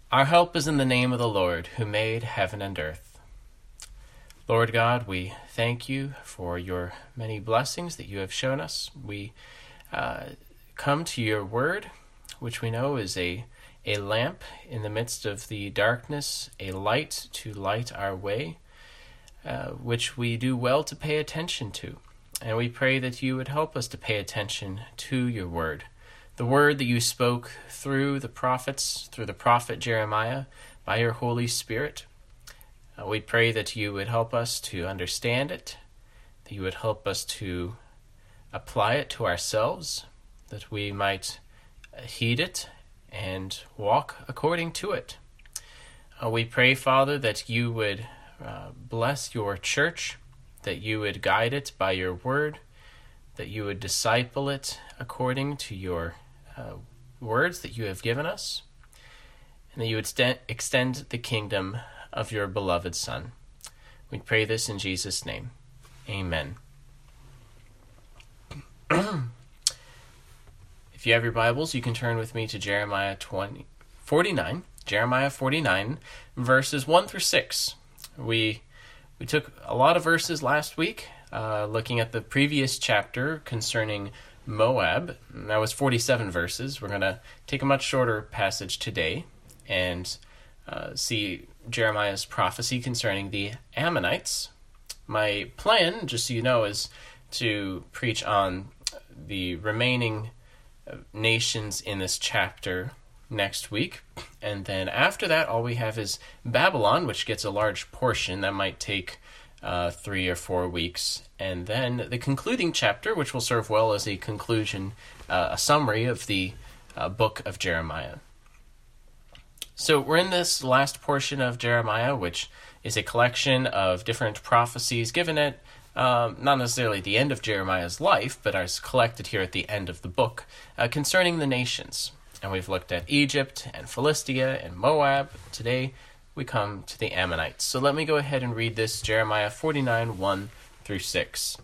Our help is in the name of the Lord, who made heaven and earth. Lord God, we thank you for your many blessings that you have shown us. We come to your word, which we know is a lamp in the midst of the darkness, a light to light our way, which we do well to pay attention to. And we pray that you would help us to pay attention to your word, the word that you spoke through the prophets, through the prophet Jeremiah, by your Holy Spirit. We pray that you would help us to understand it, that you would help us to apply it to ourselves, that we might heed it and walk according to it. We pray, Father, that you would bless your church, that you would guide it by your word, that you would disciple it according to your words that you have given us, and that you would extend the kingdom of your beloved Son. We pray this in Jesus' name. Amen. If you have your Bibles, you can turn with me to Jeremiah 49, verses 1 through 6. We took a lot of verses last week, looking at the previous chapter concerning Moab. That was 47 verses. We're going to take a much shorter passage today and see Jeremiah's prophecy concerning the Ammonites. My plan, just so you know, is to preach on the remaining nations in this chapter next week. And then after that, all we have is Babylon, which gets a large portion. That might take 3 or 4 weeks. And then the concluding chapter, which will serve well as a conclusion, a summary of the book of Jeremiah. So we're in this last portion of Jeremiah, which is a collection of different prophecies given at not necessarily the end of Jeremiah's life, but as collected here at the end of the book, concerning the nations. And we've looked at Egypt and Philistia and Moab. Today we come to the Ammonites. So let me go ahead and read this, Jeremiah 49, 1 through 6.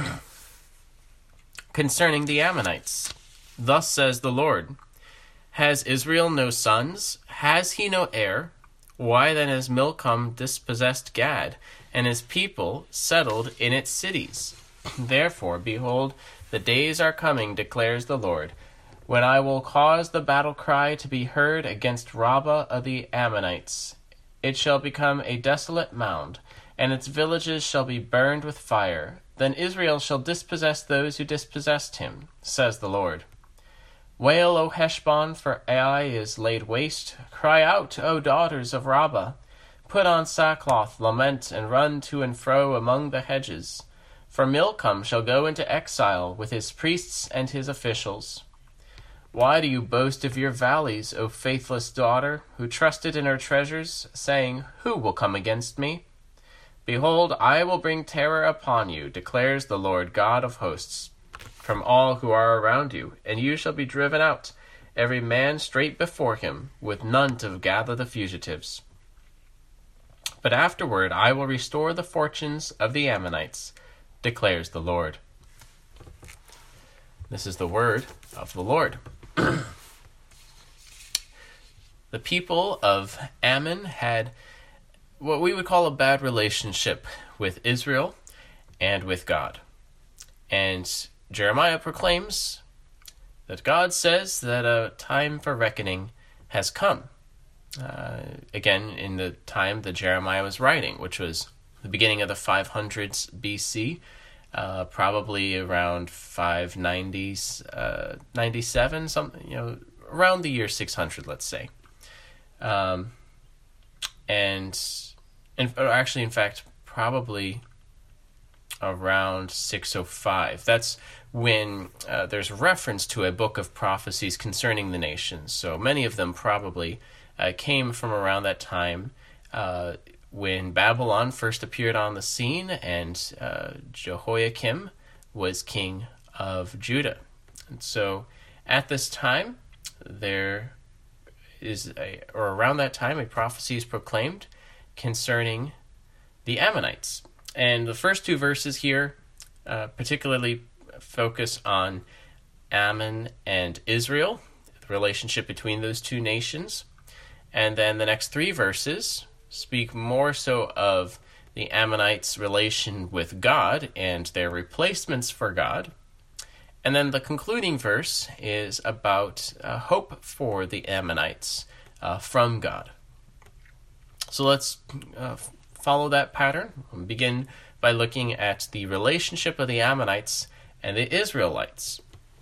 Concerning the Ammonites, thus says the Lord, has Israel no sons? Has he no heir? Why then has Milcom dispossessed Gad, and his people settled in its cities? Therefore, behold, the days are coming, declares the Lord, when I will cause the battle cry to be heard against Rabbah of the Ammonites. It shall become a desolate mound, and its villages shall be burned with fire. Then Israel shall dispossess those who dispossessed him, says the Lord. Wail, O Heshbon, for Ai is laid waste. Cry out, O daughters of Rabbah. Put on sackcloth, lament, and run to and fro among the hedges. For Milcom shall go into exile with his priests and his officials. Why do you boast of your valleys, O faithless daughter, who trusted in her treasures, saying, who will come against me? Behold, I will bring terror upon you, declares the Lord God of hosts, from all who are around you, and you shall be driven out, every man straight before him, with none to gather the fugitives. But afterward I will restore the fortunes of the Ammonites, declares the Lord. This is the word of the Lord. The people of Ammon had what we would call a bad relationship with Israel and with God. And Jeremiah proclaims that God says that a time for reckoning has come. Again, in the time that Jeremiah was writing, which was the beginning of the 500s BC, probably around 597, something, around the year 600, let's say. In fact, probably around 605. That's when there's reference to a book of prophecies concerning the nations. So many of them probably came from around that time when Babylon first appeared on the scene and Jehoiakim was king of Judah. And so at this time, around that time, a prophecy is proclaimed concerning the Ammonites. And the first two verses here particularly focus on Ammon and Israel, the relationship between those two nations. And then the next 3 verses speak more so of the Ammonites' relation with God and their replacements for God. And then the concluding verse is about hope for the Ammonites from God. So let's follow that pattern. We'll begin by looking at the relationship of the Ammonites and the Israelites.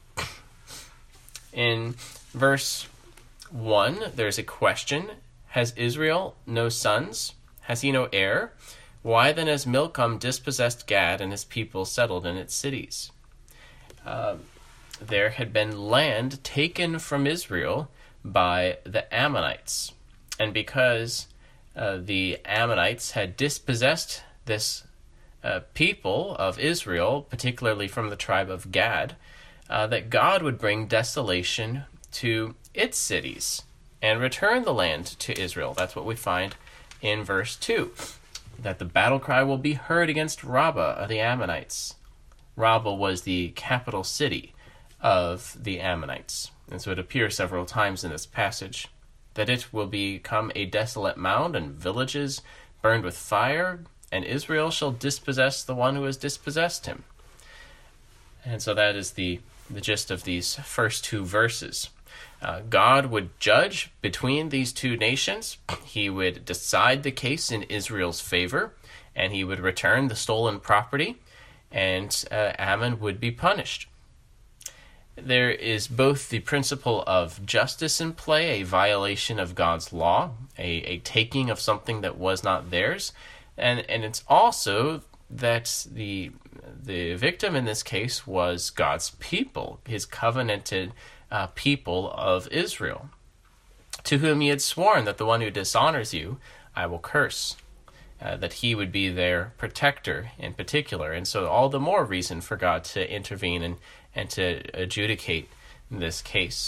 In verse 1, there's a question. Has Israel no sons? Has he no heir? Why then has Milcom dispossessed Gad and his people settled in its cities? There had been land taken from Israel by the Ammonites. And because the Ammonites had dispossessed this people of Israel, particularly from the tribe of Gad, that God would bring desolation to its cities and return the land to Israel. That's what we find in verse 2, that the battle cry will be heard against Rabbah of the Ammonites. Rabbah was the capital city of the Ammonites, and so it appears several times in this passage that it will become a desolate mound and villages burned with fire, and Israel shall dispossess the one who has dispossessed him. And so that is the gist of these first 2 verses. God would judge between these 2 nations. He would decide the case in Israel's favor, and he would return the stolen property, and Ammon would be punished. There is both the principle of justice in play, a violation of God's law, a taking of something that was not theirs, and it's also that the victim in this case was God's people, his covenanted people of Israel, to whom he had sworn that the one who dishonors you, I will curse, that he would be their protector in particular. And so all the more reason for God to intervene and to adjudicate this case.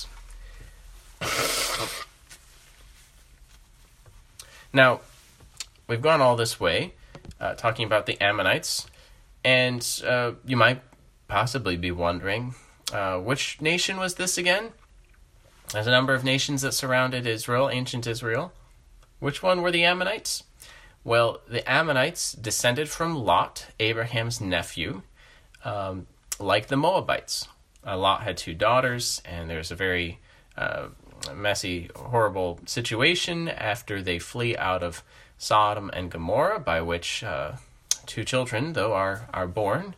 Now, we've gone all this way, talking about the Ammonites, and you might possibly be wondering, which nation was this again? There's a number of nations that surrounded Israel, ancient Israel. Which one were the Ammonites? Well, the Ammonites descended from Lot, Abraham's nephew, like the Moabites. Lot had 2 daughters, and there's a very messy, horrible situation after they flee out of Sodom and Gomorrah, by which 2 children, though, are born,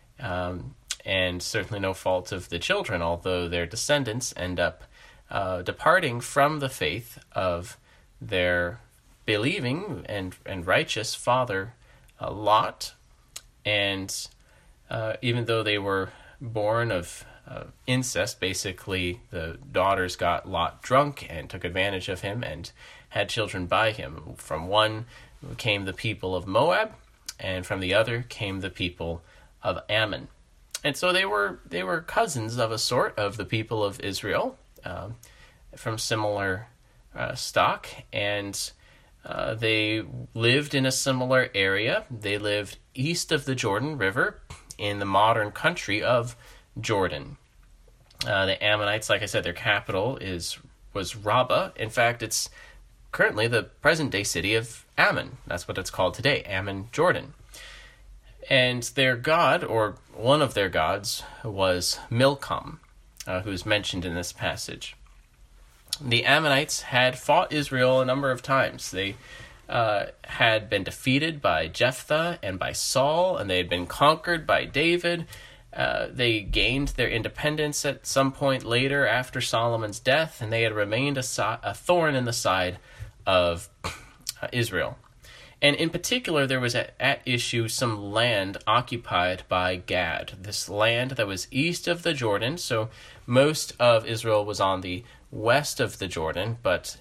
and certainly no fault of the children, although their descendants end up departing from the faith of their believing and righteous father Lot. And even though they were born of incest, basically the daughters got Lot drunk and took advantage of him and had children by him. From one came the people of Moab, and from the other came the people of Ammon. And so they were cousins of a sort of the people of Israel, from similar stock, and they lived in a similar area. They lived east of the Jordan River in the modern country of Jordan. The Ammonites, like I said, their capital was Rabbah. In fact, it's currently the present-day city of Ammon. That's what it's called today, Ammon, Jordan. And their god, or one of their gods, was Milcom, who's mentioned in this passage. The Ammonites had fought Israel a number of times. They had been defeated by Jephthah and by Saul, and they had been conquered by David. They gained their independence at some point later after Solomon's death, and they had remained a thorn in the side of Israel. And in particular, there was at issue some land occupied by Gad, this land that was east of the Jordan. So most of Israel was on the west of the Jordan, but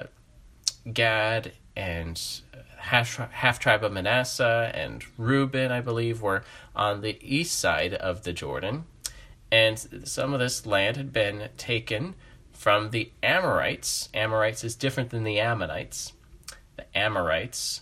Gad and half tribe of Manasseh and Reuben, I believe, were on the east side of the Jordan. And some of this land had been taken from the Amorites. Amorites is different than the Ammonites. The Amorites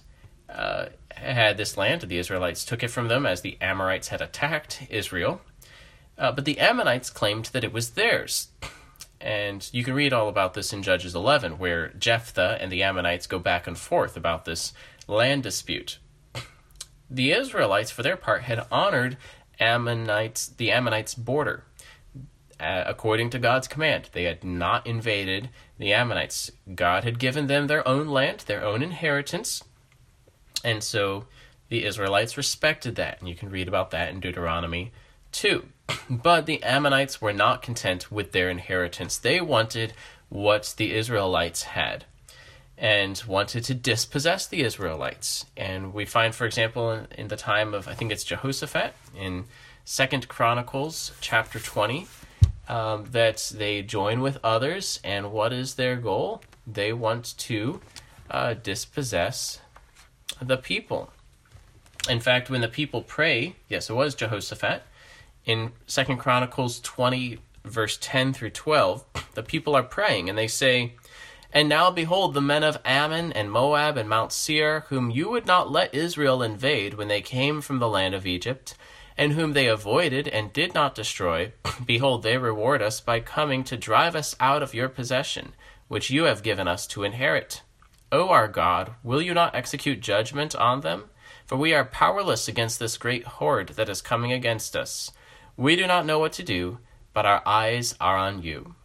had this land. The Israelites took it from them as the Amorites had attacked Israel. But the Ammonites claimed that it was theirs. And you can read all about this in Judges 11, where Jephthah and the Ammonites go back and forth about this land dispute. The Israelites, for their part, had honored the Ammonites' border. According to God's command, they had not invaded the Ammonites. God had given them their own land, their own inheritance, and so the Israelites respected that, and you can read about that in Deuteronomy 2. But the Ammonites were not content with their inheritance. They wanted what the Israelites had and wanted to dispossess the Israelites. And we find, for example, in the time of, I think it's Jehoshaphat, in 2 Chronicles chapter 20, that they join with others, and what is their goal? They want to dispossess the people. In fact, when the people pray, yes, it was Jehoshaphat, in 2 Chronicles 20, verse 10 through 12, the people are praying, and they say, "And now behold, the men of Ammon and Moab and Mount Seir, whom you would not let Israel invade when they came from the land of Egypt, and whom they avoided and did not destroy, behold, they reward us by coming to drive us out of your possession, which you have given us to inherit. O our God, will you not execute judgment on them? For we are powerless against this great horde that is coming against us. We do not know what to do, but our eyes are on you."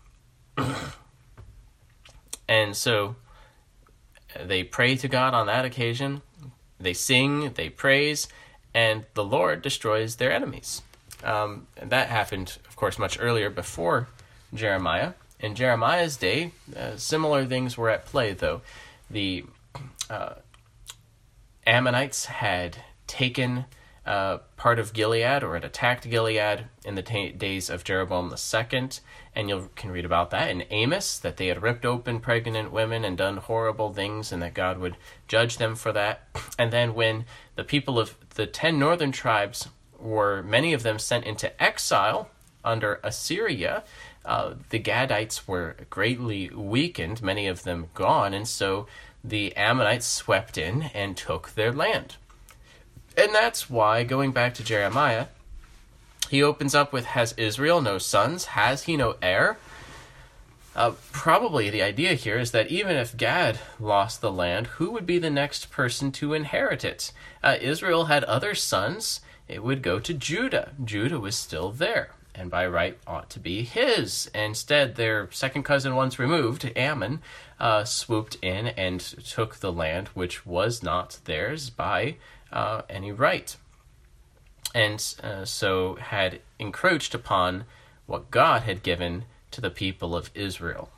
And so they pray to God on that occasion. They sing, they praise, and the Lord destroys their enemies. And that happened, of course, much earlier before Jeremiah. In Jeremiah's day, similar things were at play, though. The Ammonites had taken part of Gilead, or had attacked Gilead in the days of Jeroboam II, and you can read about that in Amos, that they had ripped open pregnant women and done horrible things, and that God would judge them for that. And then when the people of the 10 northern tribes were, many of them, sent into exile under Assyria, the Gadites were greatly weakened, many of them gone, and so the Ammonites swept in and took their land. And that's why, going back to Jeremiah, he opens up with, "Has Israel no sons? Has he no heir?" Probably the idea here is that even if Gad lost the land, who would be the next person to inherit it? Israel had other sons. It would go to Judah. Judah was still there, and by right ought to be his. Instead, their second cousin once removed, Ammon, swooped in and took the land, which was not theirs by any right, and so had encroached upon what God had given to the people of Israel.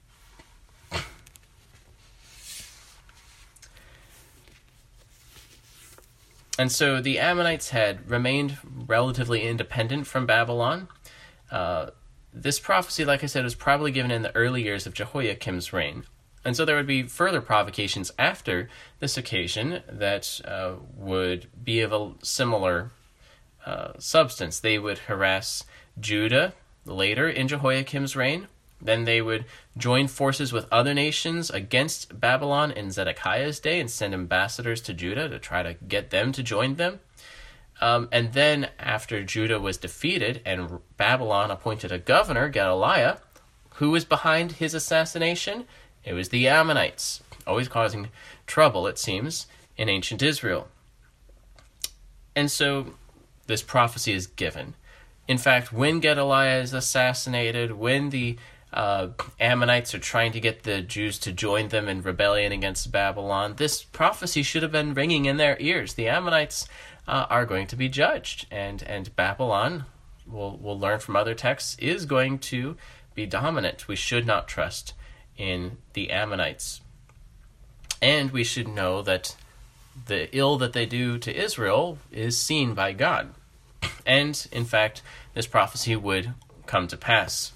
And so the Ammonites had remained relatively independent from Babylon. This prophecy, like I said, was probably given in the early years of Jehoiakim's reign. And so there would be further provocations after this occasion that would be of a similar substance. They would harass Judah later in Jehoiakim's reign. Then they would join forces with other nations against Babylon in Zedekiah's day and send ambassadors to Judah to try to get them to join them. And then after Judah was defeated and Babylon appointed a governor, Gedaliah, who was behind his assassination? It was the Ammonites, always causing trouble, it seems, in ancient Israel. And so this prophecy is given. In fact, when Gedaliah is assassinated, when the Ammonites are trying to get the Jews to join them in rebellion against Babylon, this prophecy should have been ringing in their ears. The Ammonites are going to be judged, and Babylon, we'll learn from other texts, is going to be dominant. We should not trust in the Ammonites. And we should know that the ill that they do to Israel is seen by God. And, in fact, this prophecy would come to pass.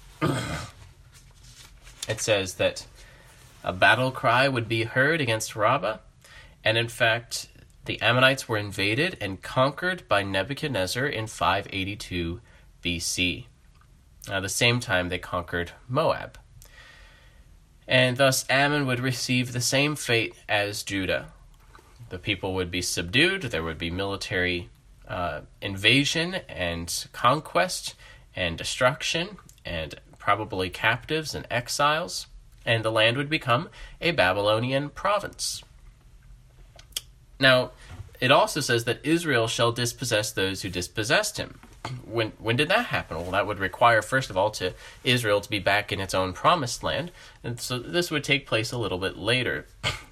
It says that a battle cry would be heard against Rabbah, and in fact, the Ammonites were invaded and conquered by Nebuchadnezzar in 582 BC. At the same time, they conquered Moab. And thus Ammon would receive the same fate as Judah. The people would be subdued, there would be military invasion and conquest and destruction, and probably captives and exiles, and the land would become a Babylonian province. Now, it also says that Israel shall dispossess those who dispossessed him. When did that happen? Well, that would require, first of all, to Israel to be back in its own promised land, and so this would take place a little bit later.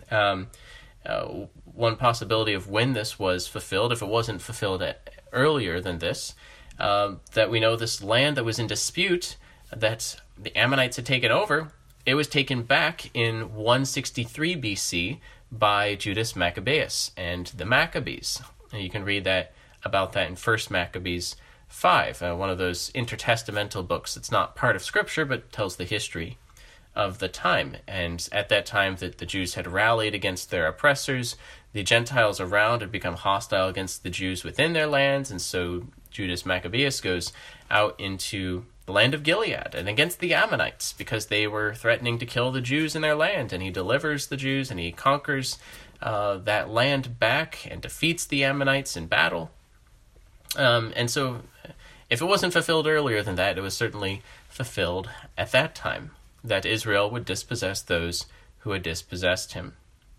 One possibility of when this was fulfilled, if it wasn't fulfilled earlier than this, that we know this land that was in dispute, that the Ammonites had taken over, it was taken back in 163 BC by Judas Maccabeus and the Maccabees. And you can read about that in 1 Maccabees 5, one of those intertestamental books that's not part of Scripture but tells the history of the time. And at that time that the Jews had rallied against their oppressors, the Gentiles around had become hostile against the Jews within their lands, and so Judas Maccabeus goes out into the land of Gilead and against the Ammonites because they were threatening to kill the Jews in their land, and he delivers the Jews and he conquers that land back and defeats the Ammonites in battle. And so if it wasn't fulfilled earlier than that, it was certainly fulfilled at that time, that Israel would dispossess those who had dispossessed him.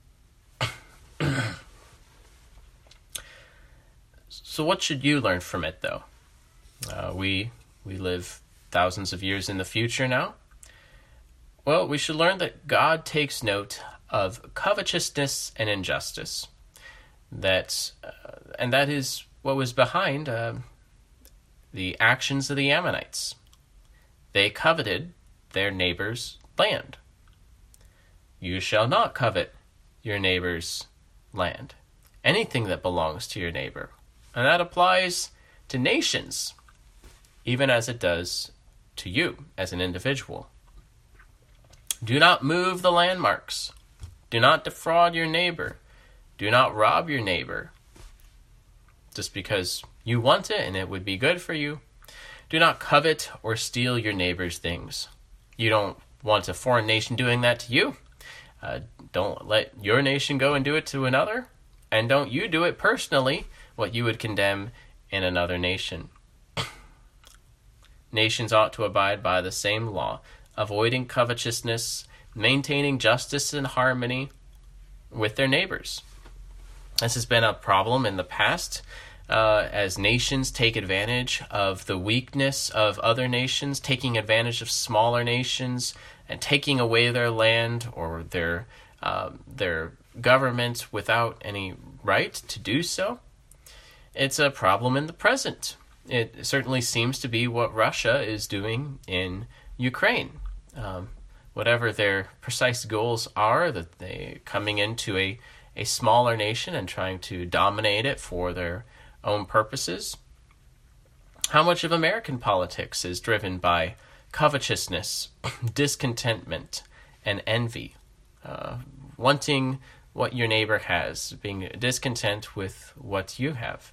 So what should you learn from it, though? We live thousands of years in the future now. Well, we should learn that God takes note of covetousness and injustice. And that is what was behind the actions of the Ammonites. They coveted their neighbor's land. You shall not covet your neighbor's land, anything that belongs to your neighbor. And that applies to nations, even as it does to you as an individual. Do not move the landmarks. Do not defraud your neighbor. Do not rob your neighbor just because you want it and it would be good for you. Do not covet or steal your neighbor's things. You don't want a foreign nation doing that to you. Don't let your nation go and do it to another. And don't you do it personally, what you would condemn in another nation. Nations ought to abide by the same law, avoiding covetousness, maintaining justice and harmony with their neighbors. This has been a problem in the past as nations take advantage of the weakness of other nations, taking advantage of smaller nations and taking away their land or their government without any right to do so. It's a problem in the present. It certainly seems to be what Russia is doing in Ukraine. Whatever their precise goals are, that they coming into a smaller nation and trying to dominate it for their own purposes. How much of American politics is driven by covetousness, discontentment, and envy? Wanting what your neighbor has, being discontent with what you have.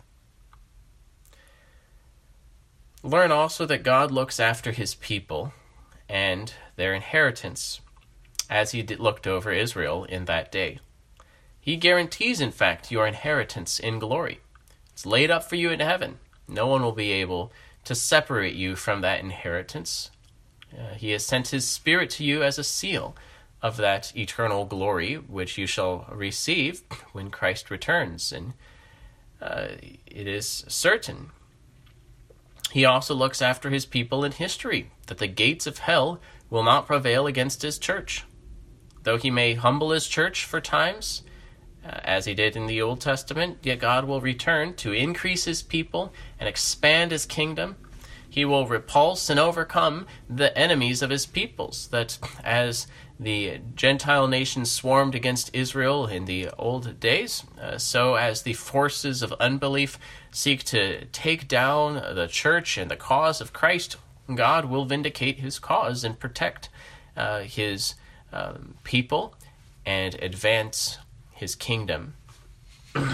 Learn also that God looks after his people and their inheritance, as he looked over Israel in that day. He guarantees, in fact, your inheritance in glory. It's laid up for you in heaven. No one will be able to separate you from that inheritance. He has sent his Spirit to you as a seal of that eternal glory, which you shall receive when Christ returns. And it is certain. He also looks after his people in history, that the gates of hell will not prevail against his church. Though he may humble his church for times, as he did in the Old Testament, yet God will return to increase his people and expand his kingdom. He will repulse and overcome the enemies of his peoples, that as the Gentile nations swarmed against Israel in the old days, so as the forces of unbelief seek to take down the church and the cause of Christ, God will vindicate his cause and protect his people and advance his kingdom. And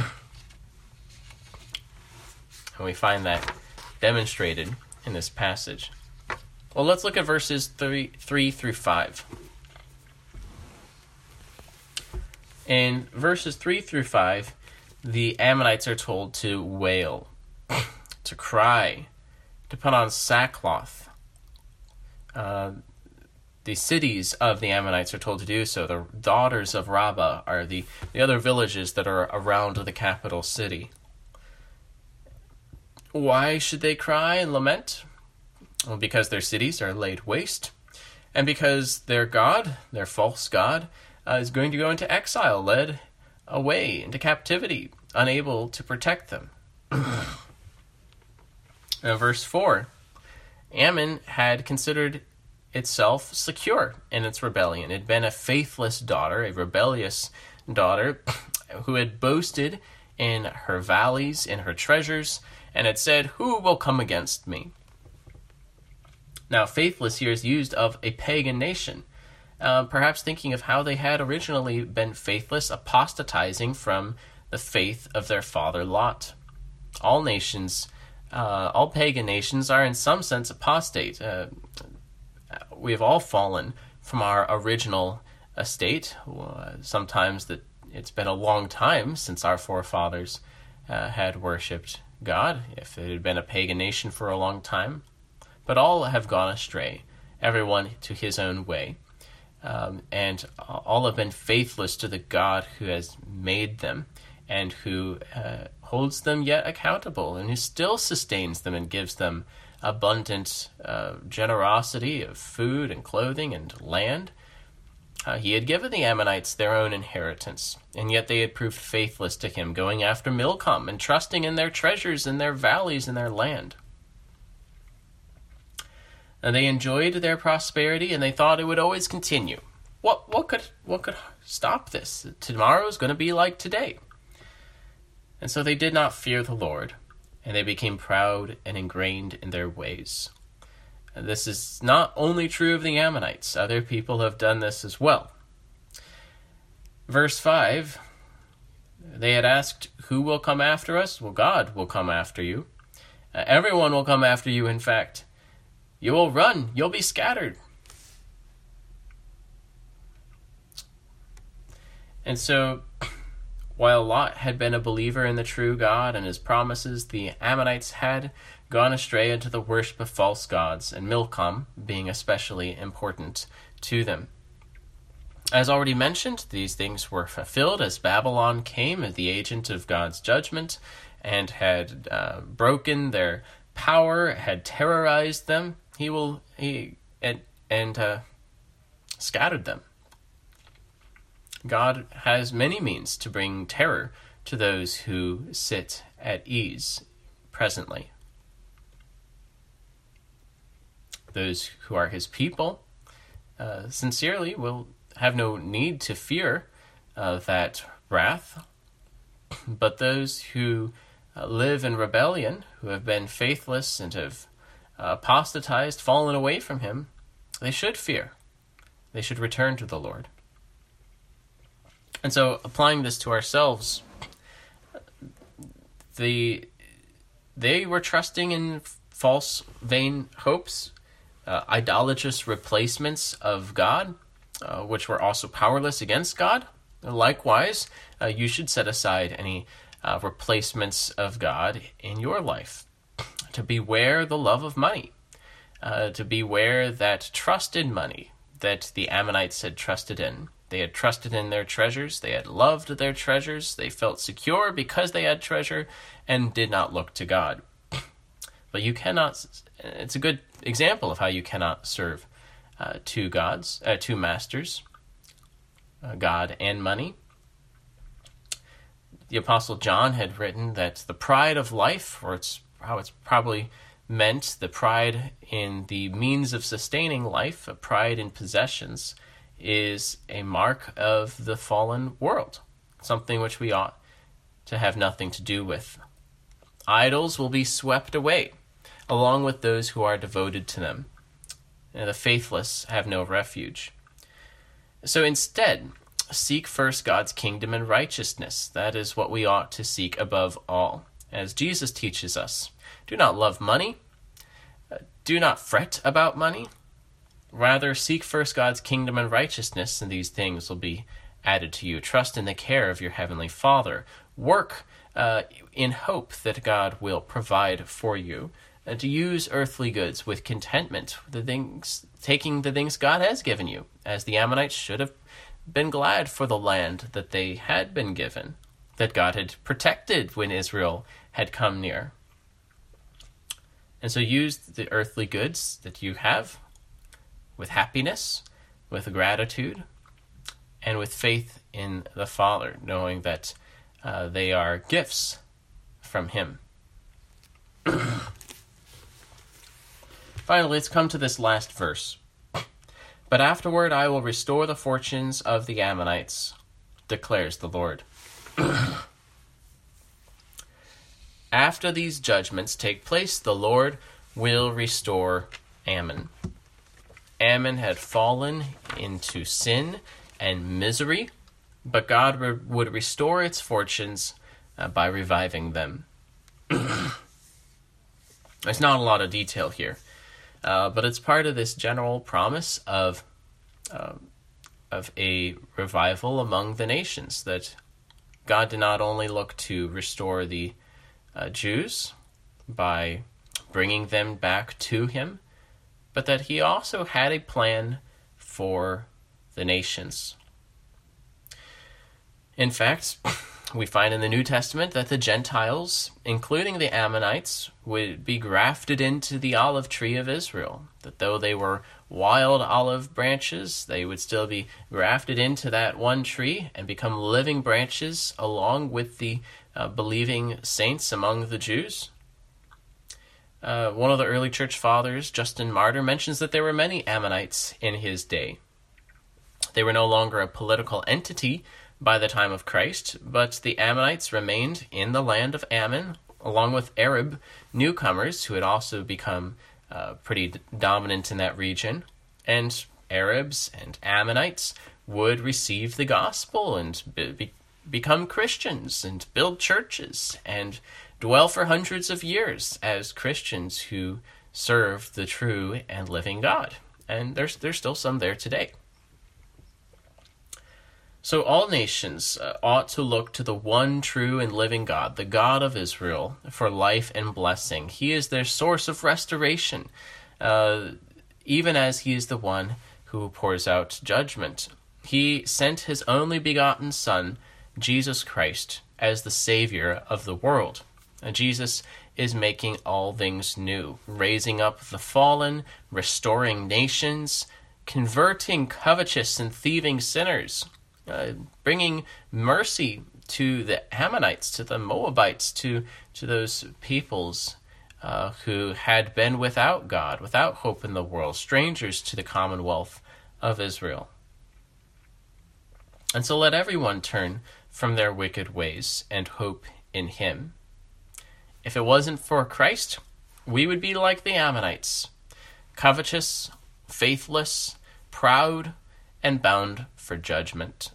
we find that demonstrated in this passage. Well, let's look at verses 3 through 5. In verses 3 through 5, the Ammonites are told to wail, to cry, to put on sackcloth. The cities of the Ammonites are told to do so. The daughters of Rabbah are the other villages that are around the capital city. Why should they cry and lament? Well, because their cities are laid waste, and because their God, their false God, is going to go into exile, led away into captivity, unable to protect them. Verse 4, Ammon had considered itself secure in its rebellion. It had been a faithless daughter, a rebellious daughter, who had boasted in her valleys, in her treasures, and had said, "Who will come against me?" Now, faithless here is used of a pagan nation, perhaps thinking of how they had originally been faithless, apostatizing from the faith of their father Lot. All nations, all pagan nations are in some sense apostate. We have all fallen from our original estate. Sometimes that it's been a long time since our forefathers had worshipped God, if it had been a pagan nation for a long time. But all have gone astray, everyone to his own way. And all have been faithless to the God who has made them and who holds them yet accountable and who still sustains them and gives them abundant generosity of food and clothing and land. He had given the Ammonites their own inheritance, and yet they had proved faithless to him, going after Milcom and trusting in their treasures and their valleys and their land. And they enjoyed their prosperity, and they thought it would always continue. What could stop this? Tomorrow's going to be like today. And so they did not fear the Lord, and they became proud and ingrained in their ways. And this is not only true of the Ammonites. Other people have done this as well. Verse 5, they had asked, "Who will come after us?" Well, God will come after you. Everyone will come after you, in fact. You will run. You'll be scattered. And so, while Lot had been a believer in the true God and his promises, the Ammonites had gone astray into the worship of false gods, and Milcom being especially important to them. As already mentioned, these things were fulfilled as Babylon came as the agent of God's judgment and had broken their power, had terrorized them. He scattered them. God has many means to bring terror to those who sit at ease presently. Those who are his people sincerely will have no need to fear that wrath, but those who live in rebellion, who have been faithless and have apostatized, fallen away from him, they should fear. They should return to the Lord. And so, applying this to ourselves, they were trusting in false, vain hopes, idolatrous replacements of God, which were also powerless against God. Likewise, you should set aside any replacements of God in your life. To beware the love of money, to beware that trust in money that the Ammonites had trusted in. They had trusted in their treasures, they had loved their treasures, they felt secure because they had treasure, and did not look to God. But you cannot, it's a good example of how you cannot serve two masters, God and money. The Apostle John had written that the pride of life, or how it's probably meant, the pride in the means of sustaining life, a pride in possessions, is a mark of the fallen world, something which we ought to have nothing to do with. Idols will be swept away, along with those who are devoted to them. And the faithless have no refuge. So instead, seek first God's kingdom and righteousness. That is what we ought to seek above all. As Jesus teaches us, do not love money. Do not fret about money. Rather, seek first God's kingdom and righteousness, and these things will be added to you. Trust in the care of your heavenly Father. Work in hope that God will provide for you to use earthly goods with contentment, taking the things God has given you, as the Ammonites should have been glad for the land that they had been given, that God had protected when Israel had come near. And so use the earthly goods that you have with happiness, with gratitude, and with faith in the Father, knowing that they are gifts from Him. Finally, let's come to this last verse. But afterward I will restore the fortunes of the Ammonites, declares the Lord. After these judgments take place, the Lord will restore Ammon. Ammon had fallen into sin and misery, but God would restore its fortunes by reviving them. There's not a lot of detail here, but it's part of this general promise of a revival among the nations, that God did not only look to restore the Jews by bringing them back to Him, but that He also had a plan for the nations. In fact, we find in the New Testament that the Gentiles, including the Ammonites, would be grafted into the olive tree of Israel. That though they were wild olive branches, they would still be grafted into that one tree and become living branches along with the believing saints among the Jews. One of the early church fathers, Justin Martyr, mentions that there were many Ammonites in his day. They were no longer a political entity by the time of Christ, but the Ammonites remained in the land of Ammon, along with Arab newcomers who had also become pretty dominant in that region. And Arabs and Ammonites would receive the gospel and become Christians and build churches and dwell for hundreds of years as Christians who serve the true and living God. And there's still some there today. So all nations ought to look to the one true and living God, the God of Israel, for life and blessing. He is their source of restoration, even as He is the one who pours out judgment. He sent His only begotten Son, Jesus Christ, as the Savior of the world. And Jesus is making all things new, raising up the fallen, restoring nations, converting covetous and thieving sinners, bringing mercy to the Ammonites, to the Moabites, to those peoples who had been without God, without hope in the world, strangers to the commonwealth of Israel. And so let everyone turn from their wicked ways and hope in Him. If it wasn't for Christ, we would be like the Ammonites, covetous, faithless, proud, and bound for judgment.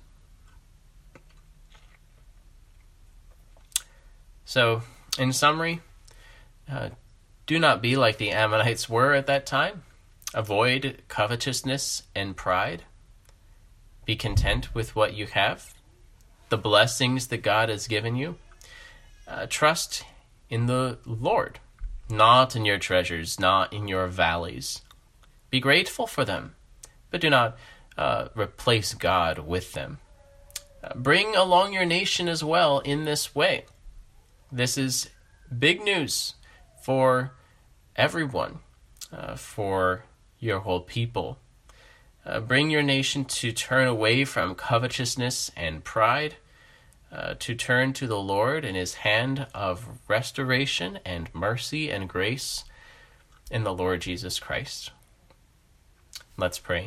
So, in summary, do not be like the Ammonites were at that time. Avoid covetousness and pride. Be content with what you have, the blessings that God has given you. Trust in the Lord, not in your treasures, not in your valleys. Be grateful for them, but do not replace God with them. Bring along your nation as well in this way. This is big news for everyone, for your whole people. Bring your nation to turn away from covetousness and pride, to turn to the Lord in His hand of restoration and mercy and grace in the Lord Jesus Christ. Let's pray.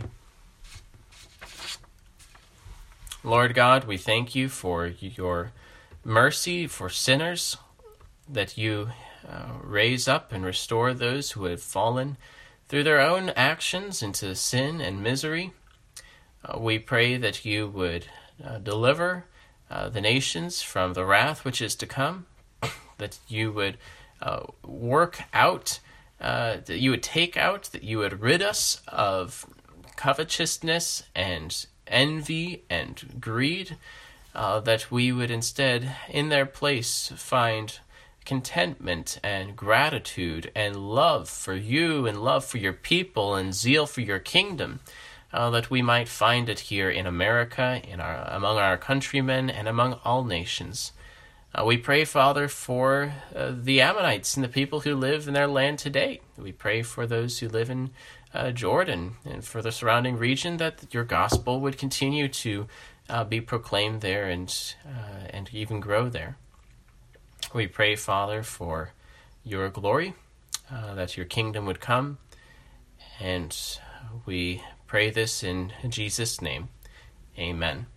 Lord God, we thank You for Your mercy for sinners, that You raise up and restore those who have fallen through their own actions into sin and misery. We pray that You would deliver the nations from the wrath which is to come, that You would work out, that You would take out, that You would rid us of covetousness and envy and greed, that we would instead, in their place, find contentment and gratitude and love for you and love for your people and zeal for your kingdom, that we might find it here in America, among our countrymen, and among all nations. We pray, Father, for the Ammonites and the people who live in their land today. We pray for those who live in Jordan and for the surrounding region, that your gospel would continue to be proclaimed there and even grow there. We pray, Father, for your glory, that your kingdom would come, and we pray this in Jesus' name. Amen.